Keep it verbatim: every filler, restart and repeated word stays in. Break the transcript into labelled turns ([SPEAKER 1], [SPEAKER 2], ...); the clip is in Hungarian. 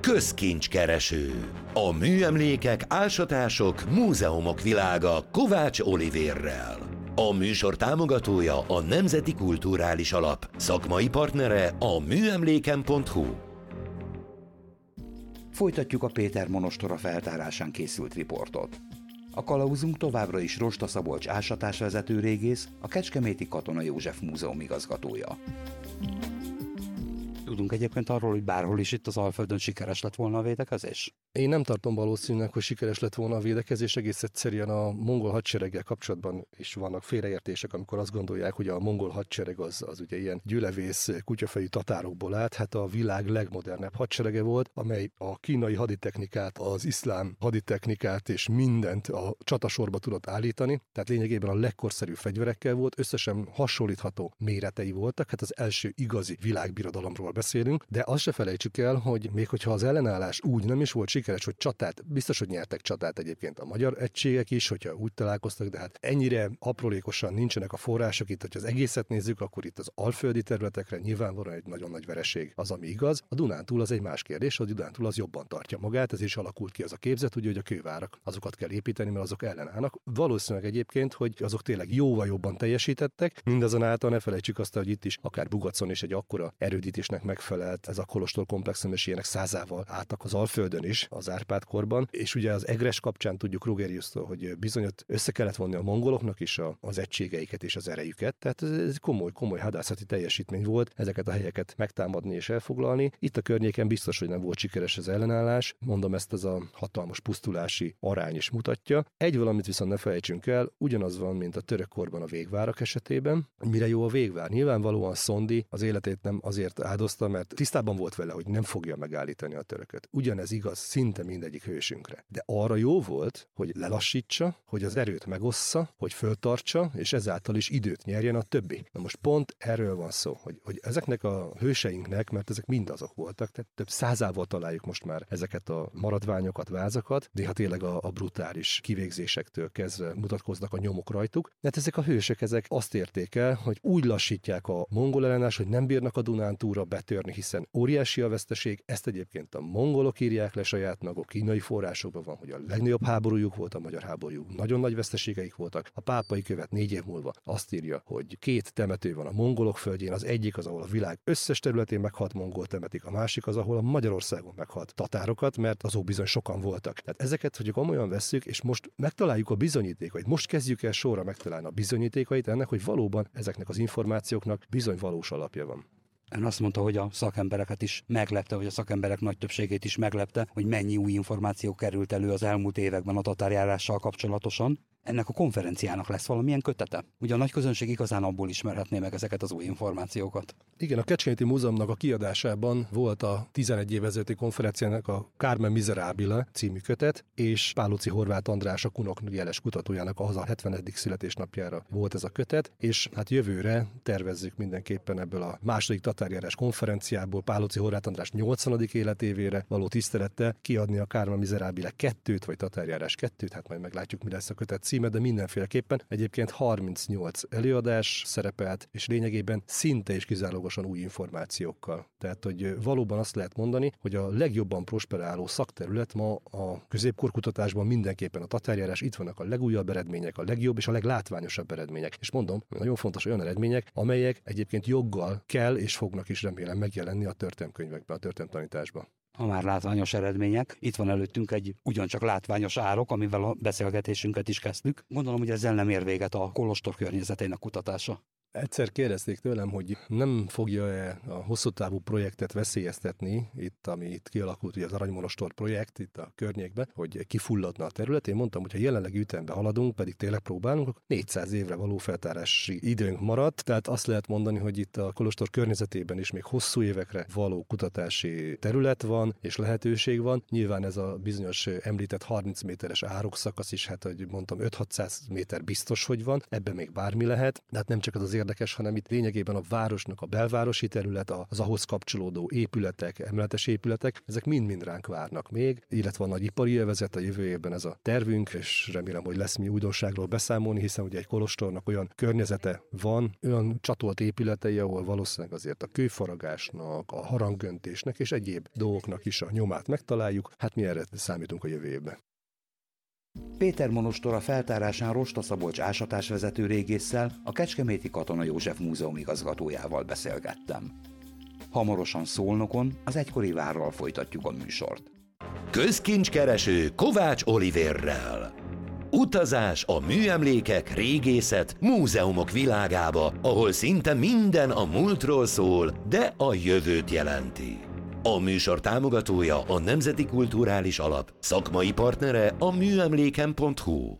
[SPEAKER 1] Közkincskereső. A műemlékek, ásatások, múzeumok világa Kovács Olivérrel. A műsor támogatója a Nemzeti Kulturális Alap, szakmai partnere a műemléken pont hu.
[SPEAKER 2] Folytatjuk a Péter monostora feltárásán készült riportot. A kalauzunk továbbra is Rosta Szabolcs ásatásvezető régész, a Kecskeméti Katona József Múzeum igazgatója. Tudunk egyébként arról, hogy bárhol is itt az Alföldön sikeres lett volna a védekezés?
[SPEAKER 3] Én nem tartom valószínűleg, hogy sikeres lett volna a védekezés, egész egyszerűen a mongol hadsereggel kapcsolatban is vannak félreértések, amikor azt gondolják, hogy a mongol hadsereg az, az ugye ilyen gyülevész kutyafejű tatárokból állt. Hát a világ legmodernebb hadserege volt, amely a kínai haditechnikát, az iszlám haditechnikát és mindent a csatasorba tudott állítani. Tehát lényegében a legkorszerűbb fegyverekkel volt, összesen hasonlítható méretei voltak. Hát az első igazi világbirodalomról beszélünk, de azt se felejtsük el, hogy még hogyha az ellenállás úgy nem is volt sikeres, hogy csatát, biztos, hogy nyertek csatát egyébként a magyar egységek is, hogyha úgy találkoztak, de hát ennyire aprólékosan nincsenek a források itt, hogyha az egészet nézzük, akkor itt az alföldi területekre nyilvánvalóan egy nagyon nagy vereség az, ami igaz. A Dunántúl az egy más kérdés, a Dunántúl az jobban tartja magát, ez is alakult ki az a képzet, ugye, hogy a kővárak, azokat kell építeni, mert azok ellenállnak. Valószínűleg egyébként, hogy azok tényleg jóval jobban teljesítettek, mindazonáltal ne felejtsük azt, hogy itt is akár Bugacon is egy akkora erődítésnek megfelelt ez a kolostor komplexum, és ilyenek százával álltak az Alföldön is az Árpád-korban, és ugye az Egres kapcsán tudjuk Rogeriusztól, hogy bizony össze kellett vonni a mongoloknak is a, az egységeiket és az erejüket, tehát ez komoly, komoly hadászati teljesítmény volt ezeket a helyeket megtámadni és elfoglalni. Itt a környéken biztos, hogy nem volt sikeres az ellenállás, mondom, ezt az a hatalmas pusztulási arány is mutatja. Egy valamit viszont ne felejtsünk el, ugyanaz van, mint a török korban a végvárak esetében. Mire jó a végvár? Nyilvánvalóan Szondi az életét nem azért áldozta, mert tisztában volt vele, hogy nem fogja megállítani a törököt. Ugyanez igaz szinte mindegyik hősünkre. De arra jó volt, hogy lelassítsa, hogy az erőt megossza, hogy föltartsa, és ezáltal is időt nyerjen a többi. Na most pont erről van szó, hogy, hogy ezeknek a hőseinknek, mert ezek mind azok voltak, tehát több százával találjuk most már ezeket a maradványokat, vázakat, de hát tényleg a, a brutális kivégzésektől kezdve mutatkoznak a nyomok rajtuk. Mert ezek a hősök, ezek azt érték el, hogy úgy lassítják a mongol ellenállás, hogy nem bírnak a Dunántúlra betörni, hiszen óriási a veszteség. Ezt egyébként a mongolok írják le saját maguk, kínai forrásokban van, hogy a legnagyobb háborújuk volt a magyar háború. Nagyon nagy veszteségeik voltak. A pápai követ négy év múlva azt írja, hogy két temető van a mongolok földjén, az egyik az, ahol a világ összes területén meghalt mongol temetik, a másik az, ahol a Magyarországon meghalt tatárokat, mert azok bizony sokan voltak. Tehát ezeket, hogy komolyan vesszük, és most megtaláljuk a bizonyítékait, most kezdjük el sorra megtalálni a bizonyítékait ennek, hogy valóban ezeknek az információknak bizony valós alapja van.
[SPEAKER 2] Ön azt mondta, hogy a szakembereket is meglepte, vagy a szakemberek nagy többségét is meglepte, hogy mennyi új információ került elő az elmúlt években a tatárjárással kapcsolatosan. Ennek a konferenciának lesz valamilyen kötete? Ugye a nagy közönség igazán abból ismerhetné meg ezeket az új információkat.
[SPEAKER 3] Igen, a Kecskeméti Múzeumnak a kiadásában volt a tizenegy év ezelőtti konferenciának a Carmen Miserabile című kötet, és Páluci Horváth András, a Kunok jeles kutatójának az a hetvenedik születésnapjára volt ez a kötet, és hát jövőre tervezzük mindenképpen ebből a második tatárjárás konferenciából Páluci Horváth András nyolcvanadik életévére való tisztelettel kiadni a Carmen Miserabile kettőt, vagy tatárjárás kettőt, hát majd meglátjuk, mi lesz a kötet címe, de mindenféleképpen egyébként harmincnyolc előadás szerepelt, és lényegében szinte és kizárólagosan új információkkal. Tehát, hogy valóban azt lehet mondani, hogy a legjobban prosperáló szakterület ma a középkorkutatásban mindenképpen a tatárjárás, itt vannak a legújabb eredmények, a legjobb és a leglátványosabb eredmények. És mondom, nagyon fontos olyan eredmények, amelyek egyébként joggal kell és fognak is remélem megjelenni a történelemkönyvekben, a történelemtanításban.
[SPEAKER 2] Ha már látványos eredmények, itt van előttünk egy ugyancsak látványos árok, amivel a beszélgetésünket is kezdtük. Gondolom, hogy ezzel nem ér véget a kolostor környezetének kutatása.
[SPEAKER 3] Egyszer kérdezték tőlem, hogy nem fogja-e a hosszú távú projektet veszélyeztetni, itt, ami itt kialakult, ugye az Aranymonostor projekt itt a környékben, hogy kifulladna a terület. Én mondtam, hogy ha jelenleg ütemben haladunk, pedig tényleg próbálunk, akkor négyszáz évre való feltárási időnk maradt. Tehát azt lehet mondani, hogy itt a kolostor környezetében is még hosszú évekre való kutatási terület van, és lehetőség van. Nyilván ez a bizonyos említett harminc méteres árokszakasz is, hát, hogy mondtam, öt-hatszáz méter biztos, hogy van, ebben még bármi lehet. De hát nem csak az az érdekes, hanem itt lényegében a városnak a belvárosi terület, az ahhoz kapcsolódó épületek, emeletes épületek, ezek mind-mind ránk várnak még, illetve a nagy ipari övezet a jövő évben ez a tervünk, és remélem, hogy lesz mi újdonságról beszámolni, hiszen ugye egy kolostornak olyan környezete van, olyan csatolt épületei, ahol valószínűleg azért a kőfaragásnak, a harangöntésnek és egyéb dolgoknak is a nyomát megtaláljuk. Hát mi erre számítunk a jövő évben.
[SPEAKER 2] Péter monostor a feltárásán Rosta Szabolcs ásatásvezető régésszel, a Kecskeméti Katona József Múzeum igazgatójával beszélgettem. Hamarosan Szolnokon az egykori várral folytatjuk a műsort.
[SPEAKER 1] Közkincskereső Kovács Olivérrel. Utazás a műemlékek, régészet, múzeumok világába, ahol szinte minden a múltról szól, de a jövőt jelenti. A műsor támogatója a Nemzeti Kulturális Alap, szakmai partnere a műemléken pont hu.